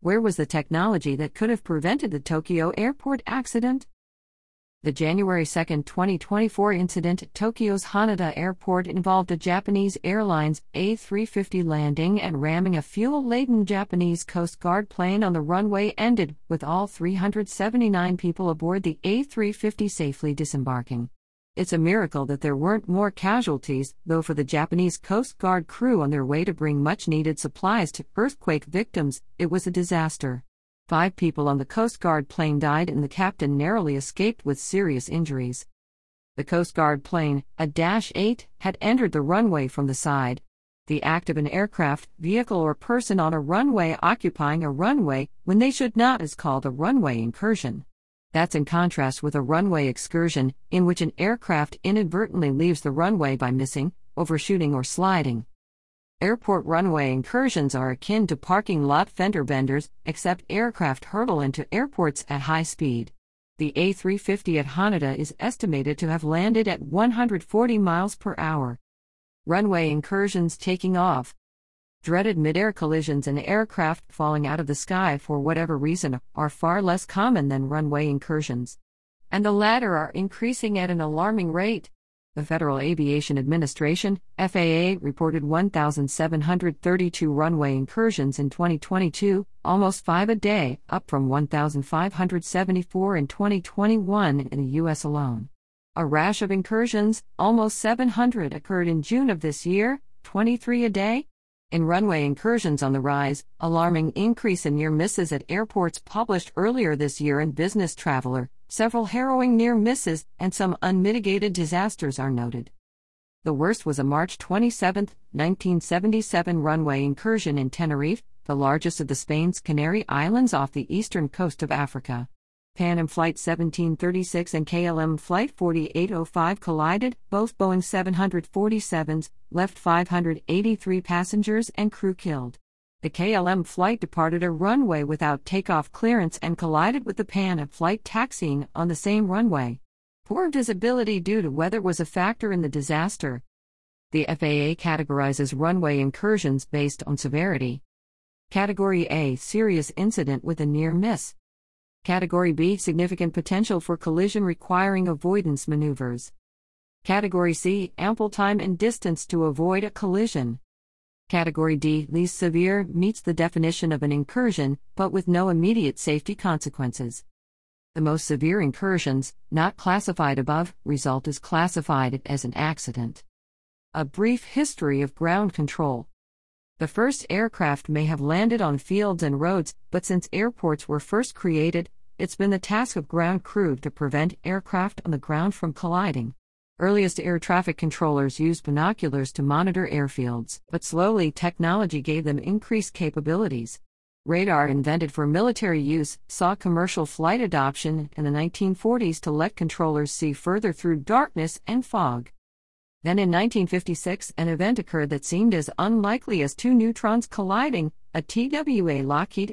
Where was the technology that could have prevented the Tokyo airport accident? The January 2, 2024 incident at Tokyo's Haneda Airport involved a Japanese Airlines A350 landing and ramming a fuel-laden Japanese Coast Guard plane on the runway ended, with all 379 people aboard the A350 safely disembarking. It's a miracle that there weren't more casualties, though for the Japanese Coast Guard crew on their way to bring much-needed supplies to earthquake victims, it was a disaster. 5 people on the Coast Guard plane died and the captain narrowly escaped with serious injuries. The Coast Guard plane, a Dash 8, had entered the runway from the side. The act of an aircraft, vehicle or person on a runway occupying a runway when they should not is called a runway incursion. That's in contrast with a runway excursion, in which an aircraft inadvertently leaves the runway by missing, overshooting or sliding. Airport runway incursions are akin to parking lot fender benders, except aircraft hurtle into airports at high speed. The A350 at Haneda is estimated to have landed at 140 miles per hour. Runway incursions taking off. Dreaded mid-air collisions and aircraft falling out of the sky for whatever reason are far less common than runway incursions. And the latter are increasing at an alarming rate. The Federal Aviation Administration, FAA, reported 1,732 runway incursions in 2022, almost 5 a day, up from 1,574 in 2021 in the U.S. alone. A rash of incursions, almost 700, occurred in June of this year, 23 a day. In runway incursions on the rise, alarming increase in near misses at airports published earlier this year in Business Traveler, several harrowing near misses and some unmitigated disasters are noted. The worst was a March 27, 1977 runway incursion in Tenerife, the largest of the Spain's Canary Islands off the eastern coast of Africa. Pan Am Flight 1736 and KLM Flight 4805 collided, both Boeing 747s, left 583 passengers and crew killed. The KLM flight departed a runway without takeoff clearance and collided with the Pan Am flight taxiing on the same runway. Poor visibility due to weather was a factor in the disaster. The FAA categorizes runway incursions based on severity. Category A: serious incident with a near miss. Category B: significant potential for collision requiring avoidance maneuvers. Category C: ample time and distance to avoid a collision. Category D: least severe, meets the definition of an incursion, but with no immediate safety consequences. The most severe incursions, not classified above, result is classified as an accident. A brief history of ground control. The first aircraft may have landed on fields and roads, but since airports were first created, it's been the task of ground crew to prevent aircraft on the ground from colliding. Earliest air traffic controllers used binoculars to monitor airfields, but slowly technology gave them increased capabilities. Radar, invented for military use, saw commercial flight adoption in the 1940s to let controllers see further through darkness and fog. Then in 1956, an event occurred that seemed as unlikely as two neutrons colliding. A TWA Lockheed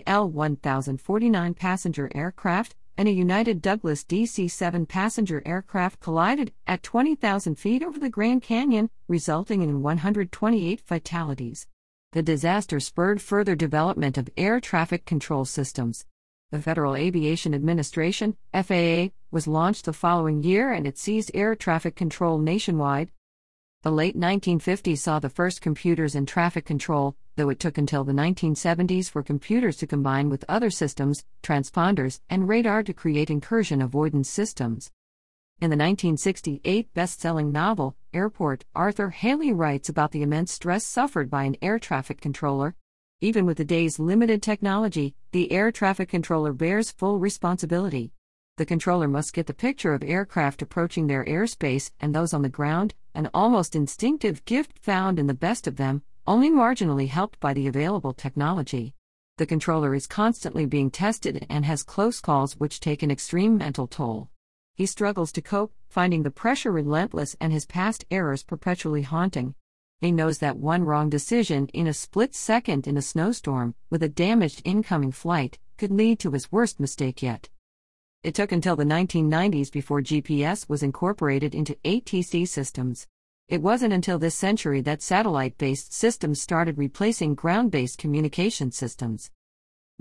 L-1049 passenger aircraft and a United Douglas DC-7 passenger aircraft collided at 20,000 feet over the Grand Canyon, resulting in 128 fatalities. The disaster spurred further development of air traffic control systems. The Federal Aviation Administration, FAA, was launched the following year and it seized air traffic control nationwide. The late 1950s saw the first computers in traffic control, though it took until the 1970s for computers to combine with other systems, transponders, and radar to create incursion avoidance systems. In the 1968 best-selling novel, Airport, Arthur Haley writes about the immense stress suffered by an air traffic controller. Even with the day's limited technology, the air traffic controller bears full responsibility. The controller must get the picture of aircraft approaching their airspace and those on the ground, an almost instinctive gift found in the best of them, only marginally helped by the available technology. The controller is constantly being tested and has close calls which take an extreme mental toll. He struggles to cope, finding the pressure relentless and his past errors perpetually haunting. He knows that one wrong decision in a split second in a snowstorm, with a damaged incoming flight, could lead to his worst mistake yet. It took until the 1990s before GPS was incorporated into ATC systems. It wasn't until this century that satellite-based systems started replacing ground-based communication systems.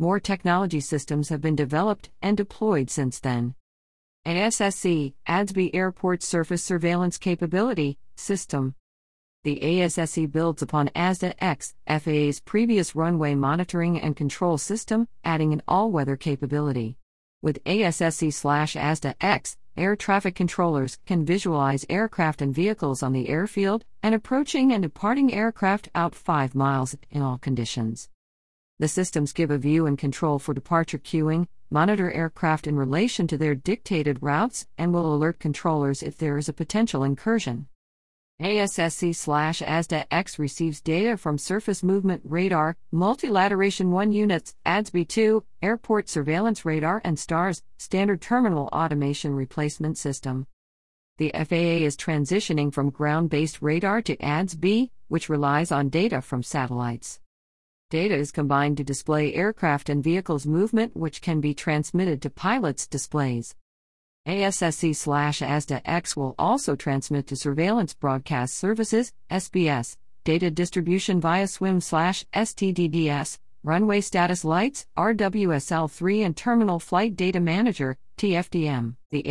More technology systems have been developed and deployed since then. ASSC, ADS-B Airport Surface Surveillance Capability System. The ASSC builds upon ASDA-X, FAA's previous runway monitoring and control system, adding an all-weather capability. With ASSC/ASDA-X, air traffic controllers can visualize aircraft and vehicles on the airfield and approaching and departing aircraft out 5 miles in all conditions. The systems give a view and control for departure queuing, monitor aircraft in relation to their dictated routes, and will alert controllers if there is a potential incursion. ASSC/ASDA-X receives data from Surface Movement Radar, Multilateration 1 units, ADS-B2, Airport Surveillance Radar, and STARS, Standard Terminal Automation Replacement System. The FAA is transitioning from ground-based radar to ADS-B, which relies on data from satellites. Data is combined to display aircraft and vehicles' movement, which can be transmitted to pilots' displays. ASSC/ASDA-X will also transmit to Surveillance Broadcast Services, SBS, data distribution via SWIM/STDDS, runway status lights, RWSL3, and Terminal Flight Data Manager, TFDM. The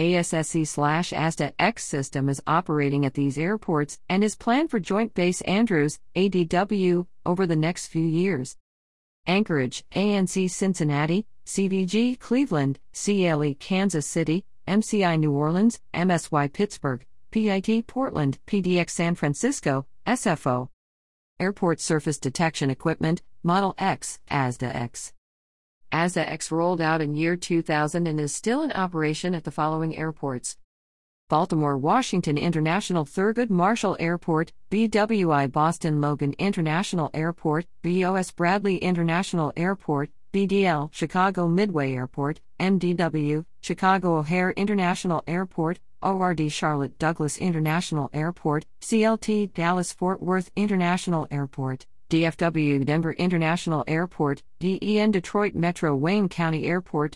ASSC/ASDA-X system is operating at these airports and is planned for Joint Base Andrews, ADW, over the next few years. Anchorage, ANC Cincinnati, CVG Cleveland, CLE Kansas City, MCI New Orleans, MSY Pittsburgh, PIT Portland, PDX San Francisco, SFO. Airport Surface Detection Equipment, Model X, ASDA-X. ASDA-X rolled out in year 2000 and is still in operation at the following airports: Baltimore Washington International Thurgood Marshall Airport, BWI Boston Logan International Airport, BOS Bradley International Airport, BDL Chicago Midway Airport, MDW Chicago O'Hare International Airport, ORD Charlotte Douglas International Airport, CLT Dallas Fort Worth International Airport, DFW Denver International Airport, DEN Detroit Metro Wayne County Airport,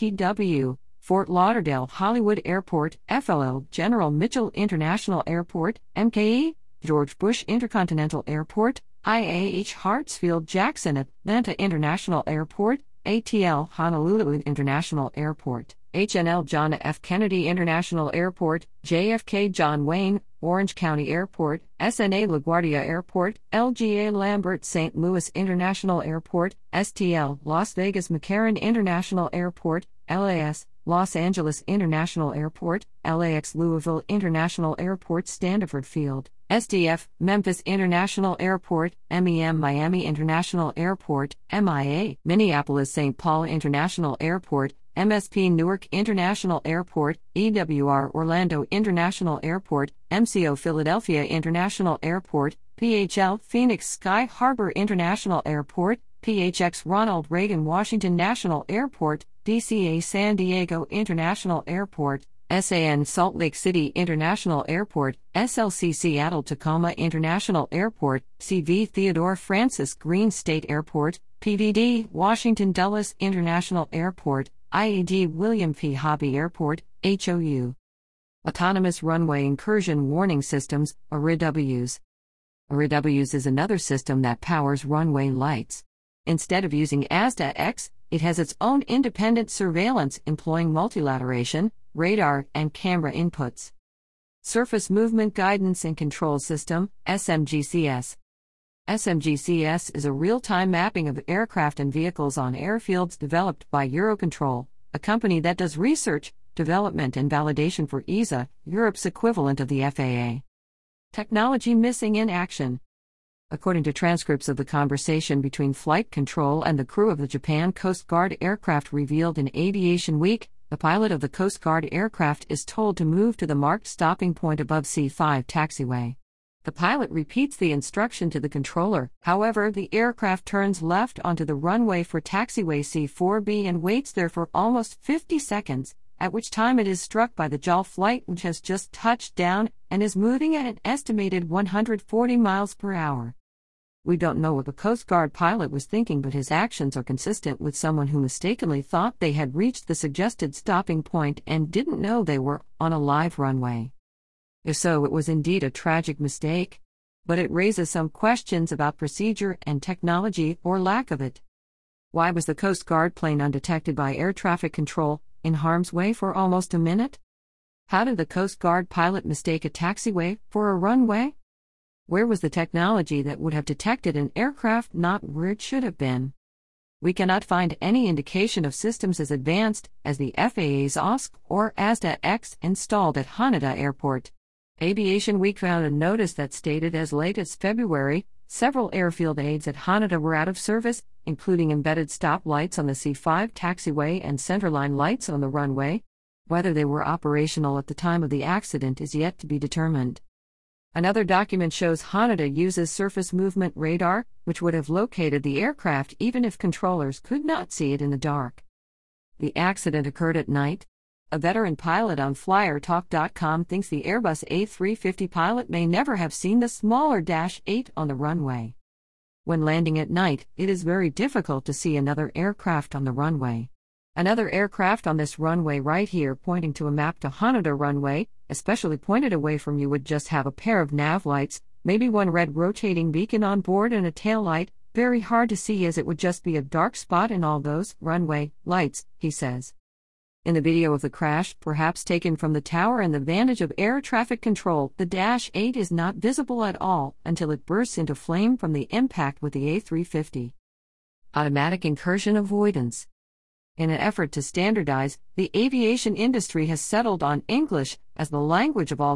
DTW Fort Lauderdale Hollywood Airport, FLL General Mitchell International Airport, MKE George Bush Intercontinental Airport, IAH Hartsfield Jackson Atlanta International Airport, ATL Honolulu International Airport, HNL John F. Kennedy International Airport, JFK John Wayne, Orange County Airport, SNA LaGuardia Airport, LGA Lambert St. Louis International Airport, STL Las Vegas McCarran International Airport, LAS Los Angeles International Airport, LAX Louisville International Airport Standiford Field, SDF Memphis International Airport, MEM Miami International Airport, MIA Minneapolis St. Paul International Airport, MSP Newark International Airport, EWR Orlando International Airport, MCO Philadelphia International Airport, PHL Phoenix Sky Harbor International Airport, PHX Ronald Reagan Washington National Airport, DCA San Diego International Airport, SAN Salt Lake City International Airport, SLC Seattle Tacoma International Airport, CV Theodore Francis Green State Airport, PVD Washington Dulles International Airport, IAD William P. Hobby Airport, HOU. Autonomous Runway Incursion Warning Systems, ARIWS. ARIWS is another system that powers runway lights. Instead of using ASDA-X, it has its own independent surveillance employing multilateration, radar, and camera inputs. Surface Movement Guidance and Control System, SMGCS. SMGCS is a real-time mapping of aircraft and vehicles on airfields developed by Eurocontrol, a company that does research, development and validation for EASA, Europe's equivalent of the FAA. Technology missing in action. According to transcripts of the conversation between flight control and the crew of the Japan Coast Guard aircraft revealed in Aviation Week, the pilot of the Coast Guard aircraft is told to move to the marked stopping point above C5 taxiway. The pilot repeats the instruction to the controller, however, the aircraft turns left onto the runway for taxiway C4B and waits there for almost 50 seconds, at which time it is struck by the JAL flight which has just touched down and is moving at an estimated 140 miles per hour. We don't know what the Coast Guard pilot was thinking, but his actions are consistent with someone who mistakenly thought they had reached the suggested stopping point and didn't know they were on a live runway. If so, it was indeed a tragic mistake. But it raises some questions about procedure and technology or lack of it. Why was the Coast Guard plane undetected by air traffic control, in harm's way for almost a minute? How did the Coast Guard pilot mistake a taxiway for a runway? Where was the technology that would have detected an aircraft not where it should have been? We cannot find any indication of systems as advanced as the FAA's OSC or ASDA-X installed at Haneda Airport. Aviation Week found a notice that stated as late as February, several airfield aids at Haneda were out of service, including embedded stop lights on the C5 taxiway and centerline lights on the runway. Whether they were operational at the time of the accident is yet to be determined. Another document shows Haneda uses surface movement radar, which would have located the aircraft even if controllers could not see it in the dark. The accident occurred at night. A veteran pilot on FlyerTalk.com thinks the Airbus A350 pilot may never have seen the smaller Dash 8 on the runway. When landing at night, it is very difficult to see another aircraft on the runway. Another aircraft on this runway right here, pointing to a map to Haneda runway, especially pointed away from you, would just have a pair of nav lights, maybe one red rotating beacon on board and a tail light, very hard to see as it would just be a dark spot in all those runway lights, he says. In the video of the crash, perhaps taken from the tower and the vantage of air traffic control, the Dash 8 is not visible at all until it bursts into flame from the impact with the A350. Automatic incursion avoidance. In an effort to standardize, the aviation industry has settled on English as the language of all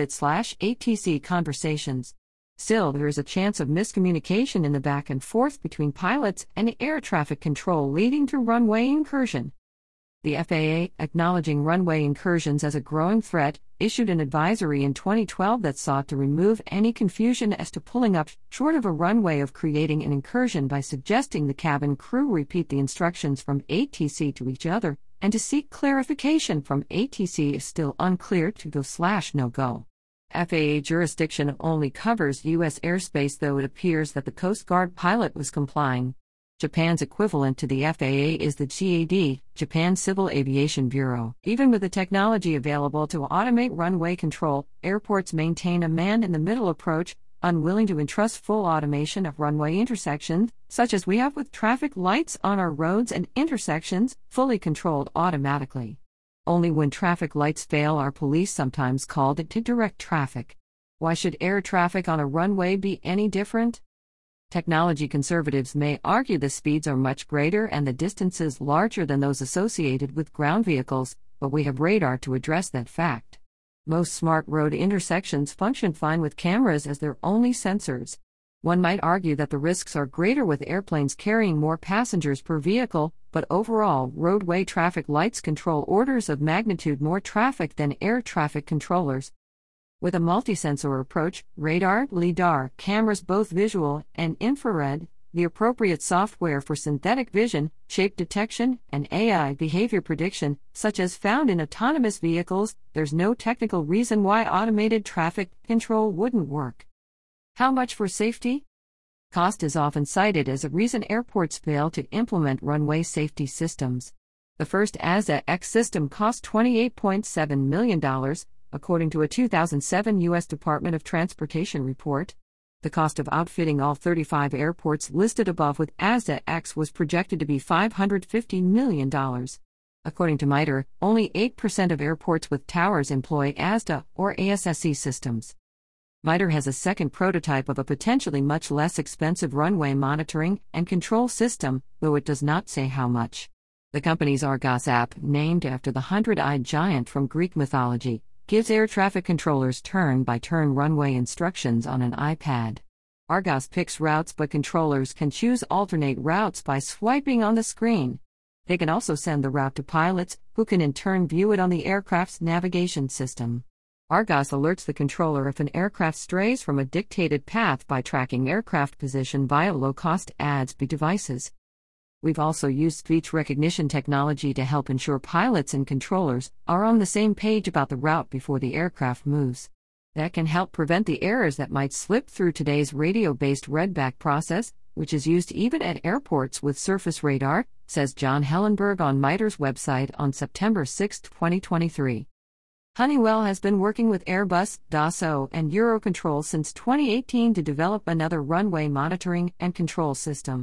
cockpit/ATC conversations. Still, there is a chance of miscommunication in the back and forth between pilots and air traffic control, leading to runway incursion. The FAA, acknowledging runway incursions as a growing threat, issued an advisory in 2012 that sought to remove any confusion as to pulling up short of a runway of creating an incursion by suggesting the cabin crew repeat the instructions from ATC to each other, and to seek clarification from ATC is still unclear to go/no-go. FAA jurisdiction only covers U.S. airspace, though it appears that the Coast Guard pilot was complying. Japan's equivalent to the FAA is the JAD, Japan Civil Aviation Bureau. Even with the technology available to automate runway control, airports maintain a man-in-the-middle approach, unwilling to entrust full automation of runway intersections, such as we have with traffic lights on our roads and intersections, fully controlled automatically. Only when traffic lights fail are police sometimes called to direct traffic. Why should air traffic on a runway be any different? Technology conservatives may argue the speeds are much greater and the distances larger than those associated with ground vehicles, but we have radar to address that fact. Most smart road intersections function fine with cameras as their only sensors. One might argue that the risks are greater with airplanes carrying more passengers per vehicle, but overall, roadway traffic lights control orders of magnitude more traffic than air traffic controllers. With a multi-sensor approach, radar, LiDAR, cameras both visual and infrared, the appropriate software for synthetic vision, shape detection, and AI behavior prediction, such as found in autonomous vehicles, there's no technical reason why automated traffic control wouldn't work. How much for safety? Cost is often cited as a reason airports fail to implement runway safety systems. The first ASDA-X system cost $28.7 million, according to a 2007 U.S. Department of Transportation report. The cost of outfitting all 35 airports listed above with ASDA-X was projected to be $550 million. According to MITRE, only 8% of airports with towers employ ASDA or ASSC systems. MITRE has a second prototype of a potentially much less expensive runway monitoring and control system, though it does not say how much. The company's Argos app, named after the hundred-eyed giant from Greek mythology, gives air traffic controllers turn-by-turn runway instructions on an iPad. Argos picks routes, but controllers can choose alternate routes by swiping on the screen. They can also send the route to pilots, who can in turn view it on the aircraft's navigation system. Argos alerts the controller if an aircraft strays from a dictated path by tracking aircraft position via low-cost ADS-B devices. We've also used speech recognition technology to help ensure pilots and controllers are on the same page about the route before the aircraft moves. That can help prevent the errors that might slip through today's radio-based readback process, which is used even at airports with surface radar, says John Hellenberg on MITRE's website on September 6, 2023. Honeywell has been working with Airbus, Dassault, and Eurocontrol since 2018 to develop another runway monitoring and control system.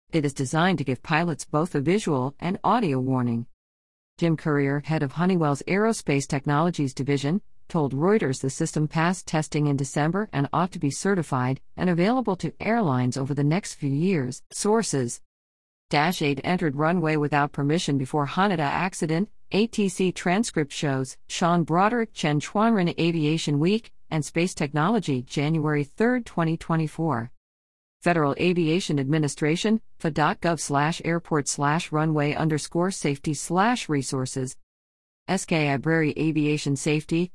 It is designed to give pilots both a visual and audio warning. Jim Courier, head of Honeywell's Aerospace Technologies division, told Reuters the system passed testing in December and ought to be certified and available to airlines over the next few years. Sources: Dash 8 entered runway without permission before Haneda accident, ATC transcript shows, Sean Broderick, Chen Chuanren, Aviation Week and Space Technology, January 3, 2024. Federal Aviation Administration, FA.gov/airport/runway_safety/resources. SK Ibrary Aviation Safety,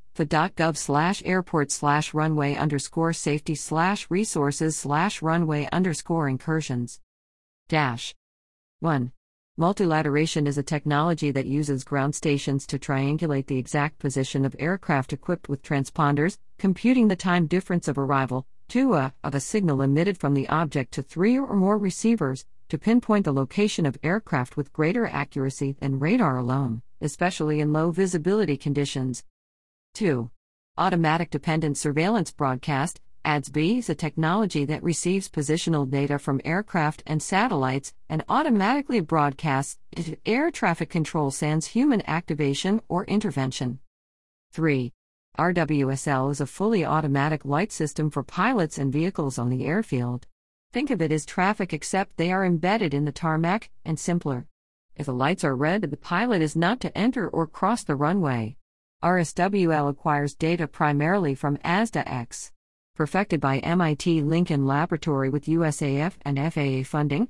FA.gov/airport/runway_safety/resources/runway_incursions. Dash 1. Multilateration is a technology that uses ground stations to triangulate the exact position of aircraft equipped with transponders, computing the time difference of arrival, of a signal emitted from the object to 3 or more receivers, to pinpoint the location of aircraft with greater accuracy than radar alone, especially in low visibility conditions. 2. Automatic Dependent Surveillance Broadcast, ADS-B, is a technology that receives positional data from aircraft and satellites and automatically broadcasts it to air traffic control sans human activation or intervention. 3. RWSL is a fully automatic light system for pilots and vehicles on the airfield. Think of it as traffic except they are embedded in the tarmac, and simpler. If the lights are red, the pilot is not to enter or cross the runway. RSWL acquires data primarily from ASDA-X. Perfected by MIT Lincoln Laboratory with USAF and FAA funding,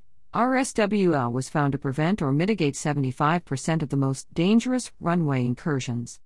RSWL was found to prevent or mitigate 75% of the most dangerous runway incursions.